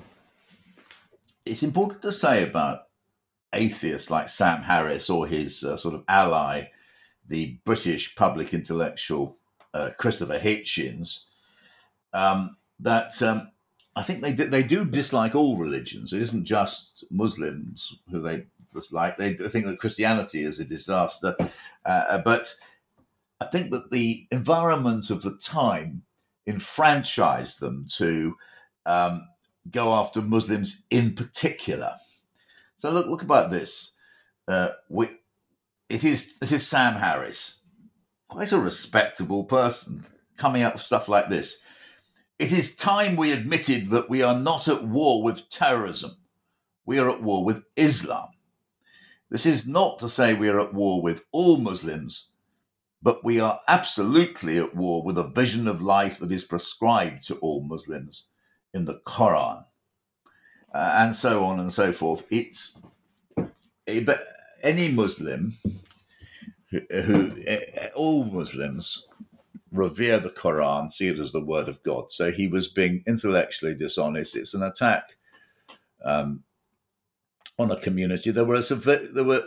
it's important to say about atheists like Sam Harris or his uh, sort of ally, the British public intellectual uh, Christopher Hitchens, um, that. Um, I think they do, they do dislike all religions. It isn't just Muslims who they dislike. They think that Christianity is a disaster. Uh, but I think that the environment of the time enfranchised them to um, go after Muslims in particular. So look, look about this. Uh, we, it is this is Sam Harris, quite a respectable person, coming up with stuff like this. It is time we admitted that we are not at war with terrorism. We are at war with Islam. This is not to say we are at war with all Muslims, but we are absolutely at war with a vision of life that is prescribed to all Muslims in the Quran, uh, and so on and so forth. It's but any Muslim who, who all Muslims revere the Quran, see it as the word of God. So he was being intellectually dishonest. It's an attack um, on a community. There were a, there were,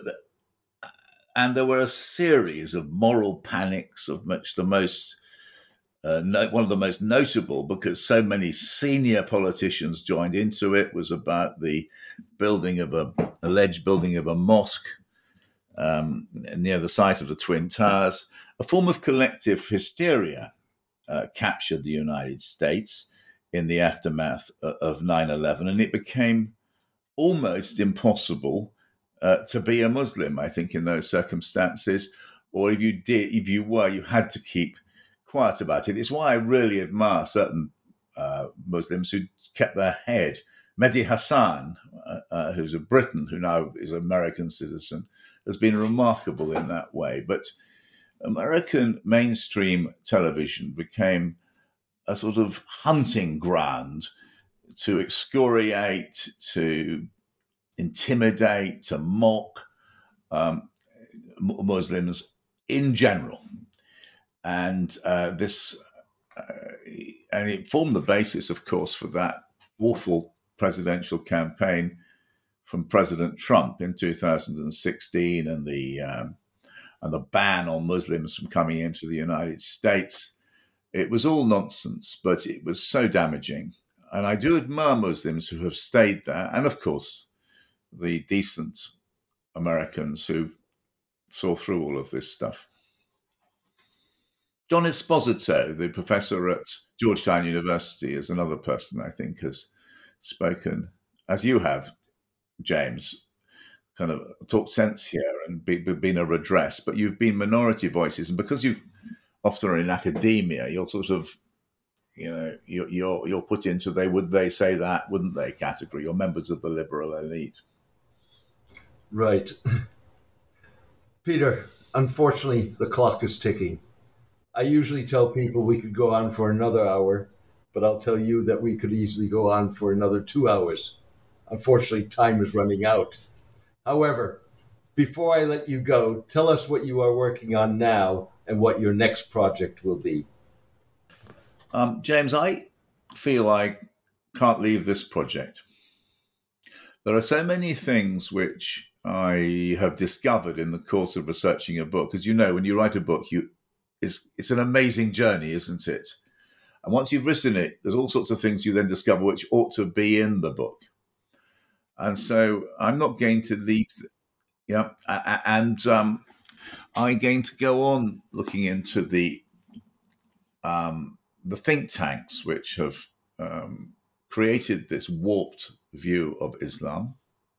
and there were a series of moral panics, of which the most uh, no, one of the most notable, because so many senior politicians joined into it, was about the building of a alleged building of a mosque um, near the site of the Twin Towers. A form of collective hysteria uh, captured the United States in the aftermath of nine eleven, and it became almost impossible uh, to be a Muslim, I think, in those circumstances. Or if you did, if you were, you had to keep quiet about it. It's why I really admire certain uh, Muslims who kept their head. Mehdi Hassan, uh, uh, who's a Briton, who now is an American citizen, has been remarkable in that way. But American mainstream television became a sort of hunting ground to excoriate, to intimidate, to mock um, Muslims in general. And uh, this, uh, and it formed the basis, of course, for that awful presidential campaign from President Trump in two thousand sixteen, and the um, and the ban on Muslims from coming into the United States. It was all nonsense, but it was so damaging. And I do admire Muslims who have stayed there, and of course, the decent Americans who saw through all of this stuff. John Esposito, the professor at Georgetown University, is another person I think has spoken, as you have, James, kind of talked sense here and be, be, been a redress, but you've been minority voices. And because you've often in academia, you're sort of, you know, you're, you're, you're put into they would they say that, wouldn't they category. You're members of the liberal elite. Right. Peter, unfortunately, the clock is ticking. I usually tell people we could go on for another hour, but I'll tell you that we could easily go on for another two hours. Unfortunately, time is running out. However, before I let you go, tell us what you are working on now and what your next project will be. Um, James, I feel I can't leave this project. There are so many things which I have discovered in the course of researching a book. As you know, when you write a book, you it's, it's an amazing journey, isn't it? And once you've written it, there's all sorts of things you then discover which ought to be in the book. And so I'm not going to leave. Yeah, and um, I'm going to go on looking into the um, the think tanks which have um, created this warped view of Islam.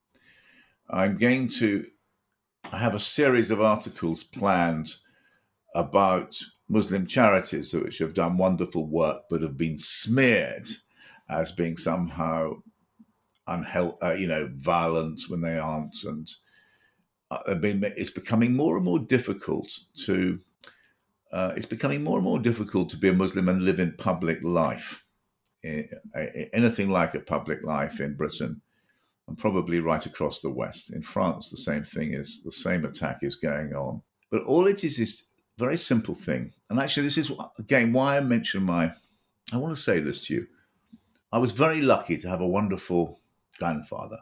I'm going to have a series of articles planned about Muslim charities which have done wonderful work but have been smeared as being somehow unhealthy, uh, you know, violent when they aren't, and uh, been, it's becoming more and more difficult to. Uh, it's becoming more and more difficult to be a Muslim and live in public life, anything like a public life in Britain, and probably right across the West. In France, the same thing is the same attack is going on. But all it is is a very simple thing, and actually, this is again why I mention my. I want to say this to you. I was very lucky to have a wonderful grandfather,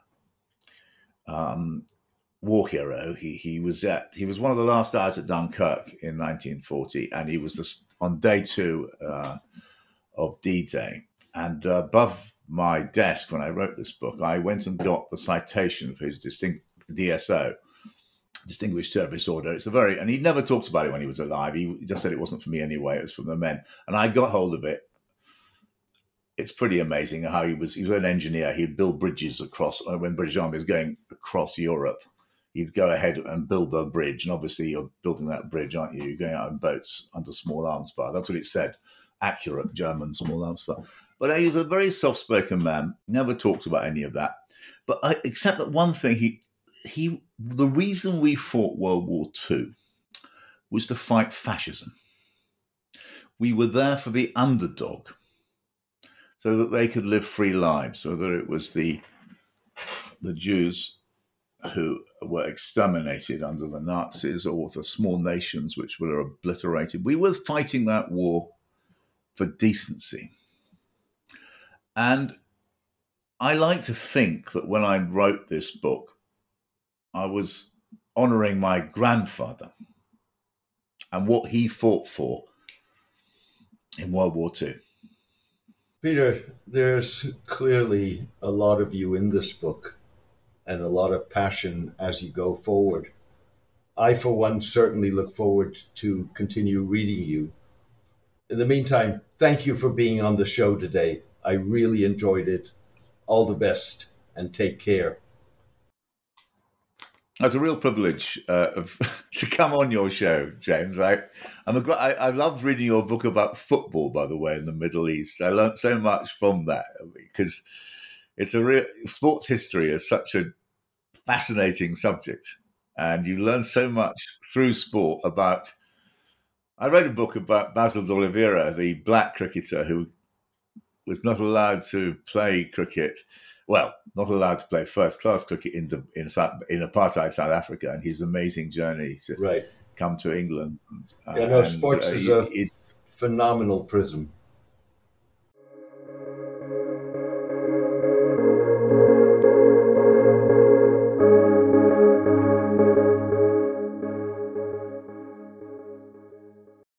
um, war hero. He he was at he was one of the last out at Dunkirk in nineteen forty, and he was the, on day two uh, of D-Day. And uh, above my desk when I wrote this book, I went and got the citation for his distinct D S O, Distinguished Service Order. It's a very and he never talked about it when he was alive. He just said it wasn't for me anyway. It was from the men, and I got hold of it. It's pretty amazing how he was. He was an engineer. He'd build bridges across when the British Army was going across Europe. He'd go ahead and build the bridge, and obviously you're building that bridge, aren't you? You're going out in boats under small arms fire. That's what it said. Accurate German small arms fire. But he was a very soft-spoken man. Never talked about any of that. But I, except that one thing, he he the reason we fought World War Two was to fight fascism. We were there for the underdog, so that they could live free lives, whether it was the the Jews who were exterminated under the Nazis or the small nations which were obliterated. We were fighting that war for decency. And I like to think that when I wrote this book, I was honouring my grandfather and what he fought for in World War Two. Peter, there's clearly a lot of you in this book and a lot of passion as you go forward. I, for one, certainly look forward to continue reading you. In the meantime, thank you for being on the show today. I really enjoyed it. All the best and take care. It's a real privilege uh, of, to come on your show, James. I, I'm a, I, I love reading your book about football, by the way, in the Middle East. I learned so much from that because it's a real sports history is such a fascinating subject, and you learn so much through sport about. I read a book about Basil D'Oliveira, the black cricketer who was not allowed to play cricket. Well, not allowed to play first-class cricket in the in, in apartheid South Africa, and his amazing journey to right. come to England. Yeah, no, and, sports uh, is a it's phenomenal prism.